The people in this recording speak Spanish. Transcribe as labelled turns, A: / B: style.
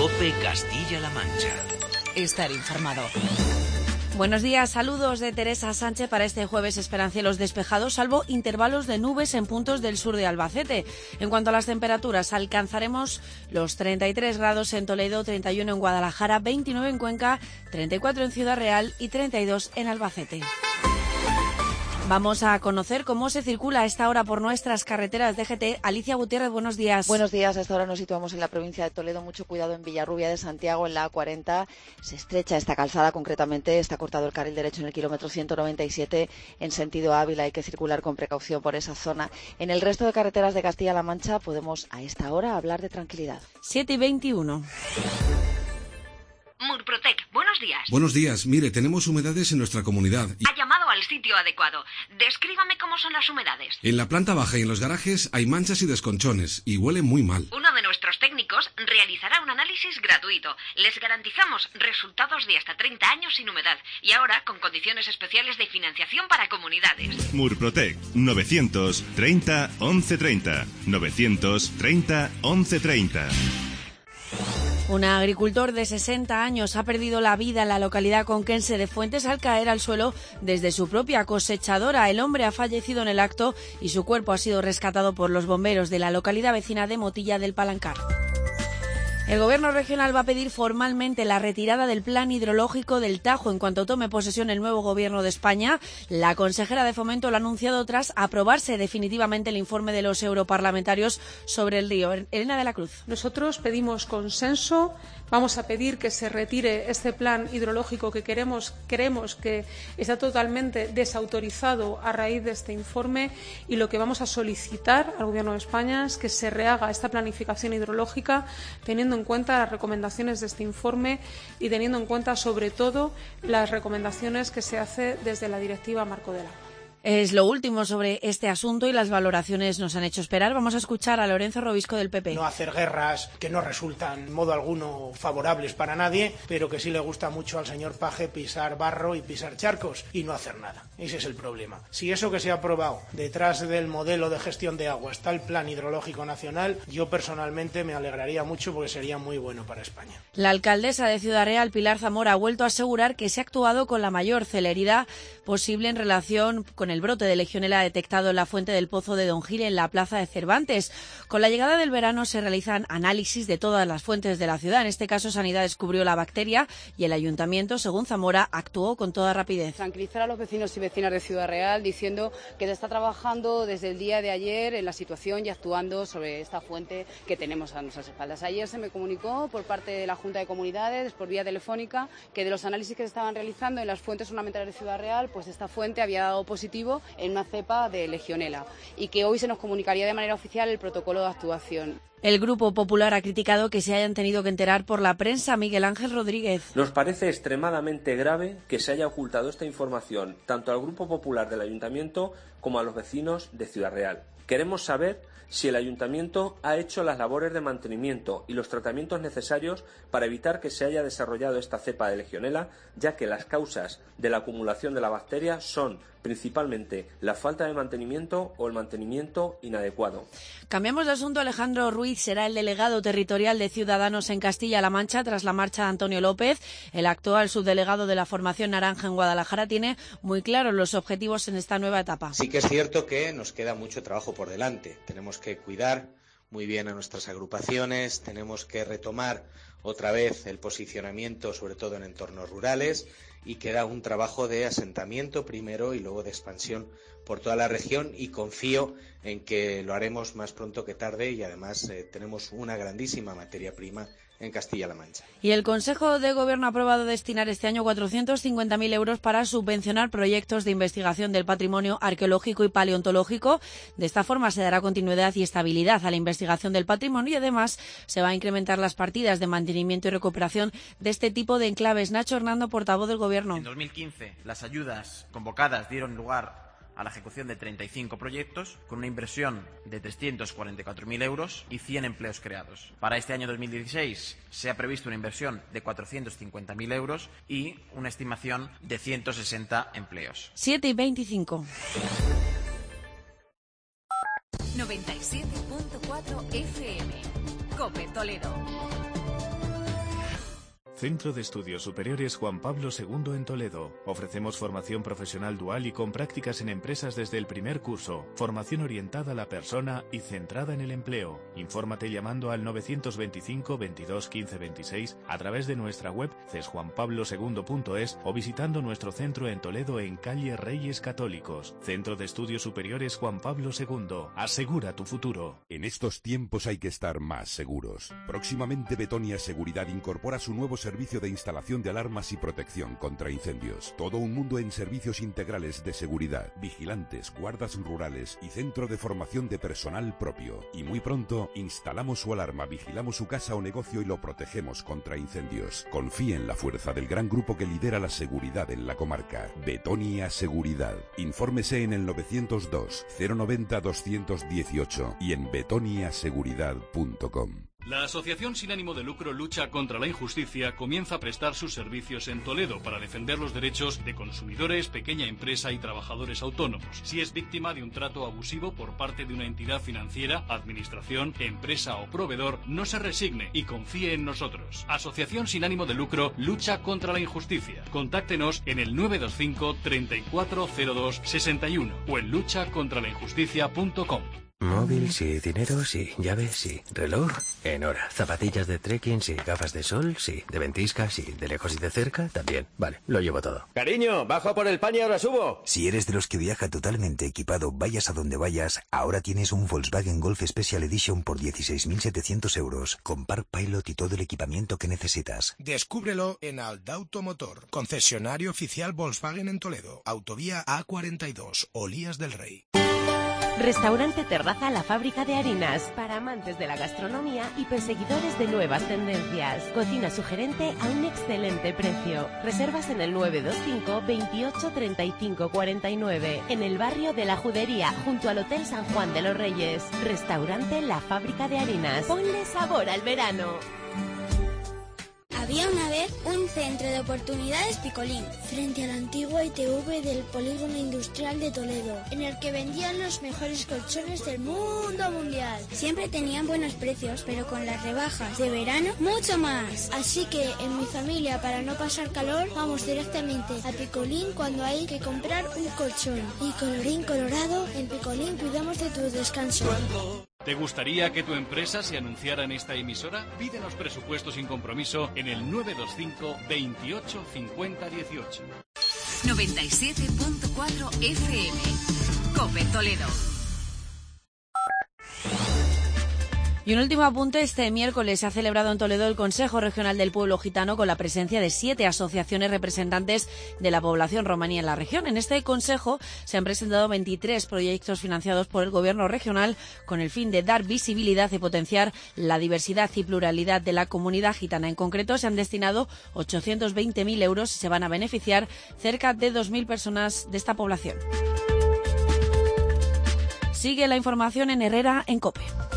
A: COPE Castilla-La Mancha.
B: Estar informado.
C: Buenos días, saludos de Teresa Sánchez. Para este jueves esperan cielos despejados, salvo intervalos de nubes en puntos del sur de Albacete. En cuanto a las temperaturas, alcanzaremos los 33 grados en Toledo, 31 en Guadalajara, 29 en Cuenca, 34 en Ciudad Real y 32 en Albacete. Vamos a conocer cómo se circula a esta hora por nuestras carreteras DGT. Alicia Gutiérrez, buenos días.
D: Buenos días. A esta hora nos situamos en la provincia de Toledo. Mucho cuidado en Villarrubia de Santiago, en la A40. Se estrecha esta calzada, concretamente está cortado el carril derecho en el kilómetro 197 en sentido Ávila. Hay que circular con precaución por esa zona. En el resto de carreteras de Castilla-La Mancha podemos a esta hora hablar de tranquilidad.
C: 7:21.
E: Murprotec, buenos días.
F: Buenos días. Mire, tenemos humedades en nuestra comunidad.
E: Ha llamado al sitio adecuado. Descríbame cómo son las humedades.
F: En la planta baja y en los garajes hay manchas y desconchones y huele muy mal.
E: Uno de nuestros técnicos realizará un análisis gratuito. Les garantizamos resultados de hasta 30 años sin humedad y ahora con condiciones especiales de financiación para comunidades.
G: Murprotec, 930 1130. 930 1130.
C: Un agricultor de 60 años ha perdido la vida en la localidad conquense de Fuentes al caer al suelo desde su propia cosechadora. El hombre ha fallecido en el acto y su cuerpo ha sido rescatado por los bomberos de la localidad vecina de Motilla del Palancar. El Gobierno regional va a pedir formalmente la retirada del plan hidrológico del Tajo en cuanto tome posesión el nuevo Gobierno de España. La consejera de Fomento lo ha anunciado tras aprobarse definitivamente el informe de los europarlamentarios sobre el río. Elena de la Cruz.
H: Nosotros pedimos consenso, vamos a pedir que se retire este plan hidrológico que creemos que está totalmente desautorizado a raíz de este informe, y lo que vamos a solicitar al Gobierno de España es que se rehaga esta planificación hidrológica teniendo en cuenta las recomendaciones de este informe y teniendo en cuenta sobre todo las recomendaciones que se hacen desde la Directiva Marco del Agua.
C: Es lo último sobre este asunto y las valoraciones nos han hecho esperar. Vamos a escuchar a Lorenzo Robisco del PP.
I: No hacer guerras que no resultan en modo alguno favorables para nadie, pero que sí le gusta mucho al señor Paje pisar barro y pisar charcos y no hacer nada. Ese es el problema. Si eso que se ha aprobado detrás del modelo de gestión de agua está el Plan Hidrológico Nacional, yo personalmente me alegraría mucho porque sería muy bueno para España.
C: La alcaldesa de Ciudad Real, Pilar Zamora, ha vuelto a asegurar que se ha actuado con la mayor celeridad posible en relación con el brote de legionela detectado en la fuente del Pozo de Don Gil en la plaza de Cervantes. Con la llegada del verano se realizan análisis de todas las fuentes de la ciudad. En este caso, Sanidad descubrió la bacteria y el ayuntamiento, según Zamora, actuó con toda rapidez.
J: Tranquilizar a los vecinos y vecinas de Ciudad Real diciendo que se está trabajando desde el día de ayer en la situación y actuando sobre esta fuente que tenemos a nuestras espaldas. Ayer se me comunicó por parte de la Junta de Comunidades, por vía telefónica, que de los análisis que se estaban realizando en las fuentes ornamentales de Ciudad Real, pues esta fuente había dado positivo en una cepa de legionela y que hoy se nos comunicaría de manera oficial el protocolo de actuación.
C: El Grupo Popular ha criticado que se hayan tenido que enterar por la prensa. Miguel Ángel Rodríguez.
K: Nos parece extremadamente grave que se haya ocultado esta información tanto al Grupo Popular del Ayuntamiento como a los vecinos de Ciudad Real. Queremos saber si el Ayuntamiento ha hecho las labores de mantenimiento y los tratamientos necesarios para evitar que se haya desarrollado esta cepa de legionela, ya que las causas de la acumulación de la bacteria son principalmente la falta de mantenimiento o el mantenimiento inadecuado.
C: Cambiamos de asunto. Alejandro Ruiz será el delegado territorial de Ciudadanos en Castilla-La Mancha tras la marcha de Antonio López. El actual subdelegado de la formación naranja en Guadalajara tiene muy claros los objetivos en esta nueva etapa.
L: Sí que es cierto que nos queda mucho trabajo por delante. Tenemos que cuidar muy bien a nuestras agrupaciones, tenemos que retomar otra vez el posicionamiento, sobre todo en entornos rurales, y queda un trabajo de asentamiento primero y luego de expansión por toda la región, y confío en que lo haremos más pronto que tarde, y además tenemos una grandísima materia prima en Castilla-La Mancha.
C: Y el Consejo de Gobierno ha aprobado destinar este año 450.000 euros para subvencionar proyectos de investigación del patrimonio arqueológico y paleontológico. De esta forma se dará continuidad y estabilidad a la investigación del patrimonio y además se va a incrementar las partidas de mantenimiento y recuperación de este tipo de enclaves. Nacho Hernando, portavoz del Gobierno.
M: En 2015 las ayudas convocadas dieron lugar a la ejecución de 35 proyectos con una inversión de 344.000 euros y 100 empleos creados. Para este año 2016 se ha previsto una inversión de 450.000 euros y una estimación de 160 empleos.
C: 7:25.
B: 97.4 FM. COPE Toledo.
N: Centro de Estudios Superiores Juan Pablo II en Toledo. Ofrecemos formación profesional dual y con prácticas en empresas desde el primer curso. Formación orientada a la persona y centrada en el empleo. Infórmate llamando al 925 22 15 26 a través de nuestra web cesjuanpablosegundo.es o visitando nuestro centro en Toledo en calle Reyes Católicos. Centro de Estudios Superiores Juan Pablo II. Asegura tu futuro.
O: En estos tiempos hay que estar más seguros. Próximamente Betonia Seguridad incorpora su nuevo servicio de instalación de alarmas y protección contra incendios. Todo un mundo en servicios integrales de seguridad, vigilantes, guardas rurales y centro de formación de personal propio. Y muy pronto instalamos su alarma, vigilamos su casa o negocio y lo protegemos contra incendios. Confíe en la fuerza del gran grupo que lidera la seguridad en la comarca. Betonia Seguridad. Infórmese en el 902 090 218 y en betoniaseguridad.com.
P: La Asociación Sin Ánimo de Lucro Lucha contra la Injusticia comienza a prestar sus servicios en Toledo para defender los derechos de consumidores, pequeña empresa y trabajadores autónomos. Si es víctima de un trato abusivo por parte de una entidad financiera, administración, empresa o proveedor, no se resigne y confíe en nosotros. Asociación Sin Ánimo de Lucro Lucha contra la Injusticia. Contáctenos en el 925 3402 61 o en luchacontralainjusticia.com.
Q: Móvil, sí. Dinero, sí. Llave, sí. Reloj, en hora. Zapatillas de trekking, sí. Gafas de sol, sí. De ventisca, sí. De lejos y de cerca, también. Vale, lo llevo todo.
R: Cariño, bajo por el pan y ahora subo.
S: Si eres de los que viaja totalmente equipado, vayas a donde vayas, ahora tienes un Volkswagen Golf Special Edition por 16.700 euros, con Park Pilot y todo el equipamiento que necesitas.
T: Descúbrelo en Aldauto Motor, concesionario oficial Volkswagen en Toledo, autovía A42, Olías del Rey.
U: Restaurante Terraza La Fábrica de Harinas, para amantes de la gastronomía y perseguidores de nuevas tendencias. Cocina sugerente a un excelente precio. Reservas en el 925 28 35 49, en el barrio de la Judería, junto al Hotel San Juan de los Reyes. Restaurante La Fábrica de Harinas. Ponle sabor al verano.
V: Había una vez un centro de oportunidades Picolín, frente a la antigua ITV del Polígono Industrial de Toledo, en el que vendían los mejores colchones del mundo mundial. Siempre tenían buenos precios, pero con las rebajas de verano, mucho más. Así que en mi familia, para no pasar calor, vamos directamente a Picolín cuando hay que comprar un colchón. Y colorín colorado, en Picolín cuidamos de tu descanso.
P: ¿Te gustaría que tu empresa se anunciara en esta emisora? Pídenos presupuesto sin compromiso en el 925 28 50 18.
B: 97.4 FM. COPE Toledo. Y un último apunte, este miércoles se ha celebrado en Toledo el Consejo Regional del Pueblo Gitano con la presencia de 7 asociaciones representantes de la población romaní en la región. En este consejo se han presentado 23 proyectos financiados por el Gobierno regional con el fin de dar visibilidad y potenciar la diversidad y pluralidad de la comunidad gitana. En concreto, se han destinado 820.000 euros y se van a beneficiar cerca de 2.000 personas de esta población. Sigue la información en Herrera en COPE.